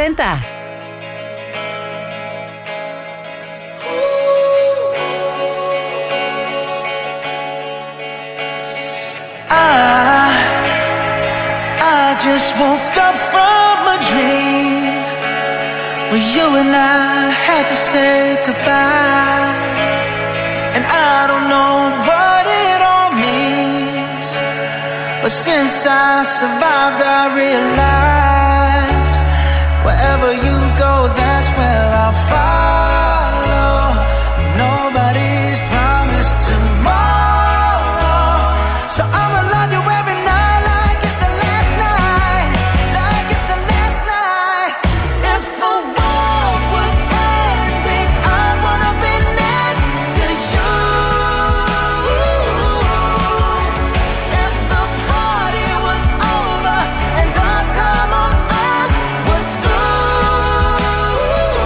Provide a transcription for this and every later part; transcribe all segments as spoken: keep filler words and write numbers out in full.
cuarenta. I, I just woke up from a dream where you and I had to say goodbye. And I don't know what it all means, but since I survived I realized wherever you go, that's where I'll follow. Nobody's promised tomorrow, so I'ma love you every night like it's the last night, like it's the last night. If the world was ending, I'd wanna be next to you. If the party was over and our time on earth was through,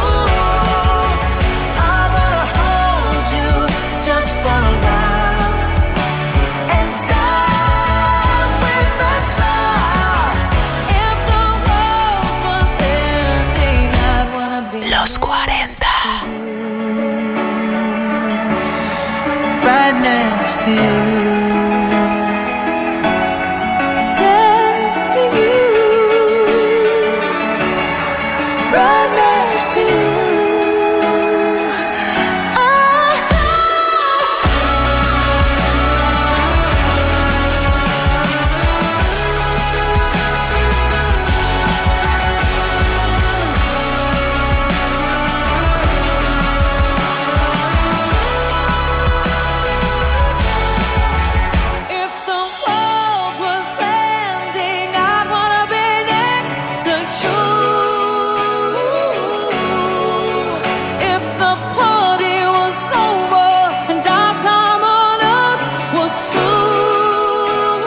I wanna hold you just for a while and die with a smile. If the world was ending, I'd wanna be Los cuarenta. right next to you. Next to you. Right next to you. If the world was ending, I'd wanna be next to you. If the party was over and our time on earth was through,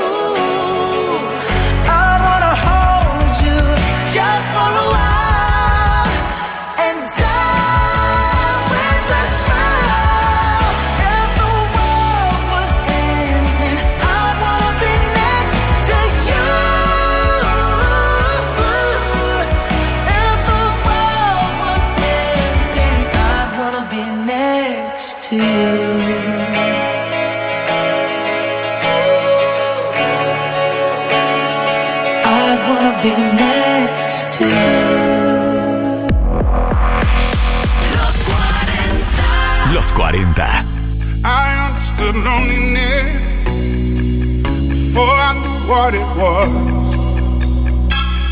I'd wanna hold you just for a while and die with a smile. If the world was ending, I'd wanna be next to you. If the world was ending, I'd wanna be next to you. I'd wanna be next to you. Los cuarenta. I understood loneliness before I knew what it was.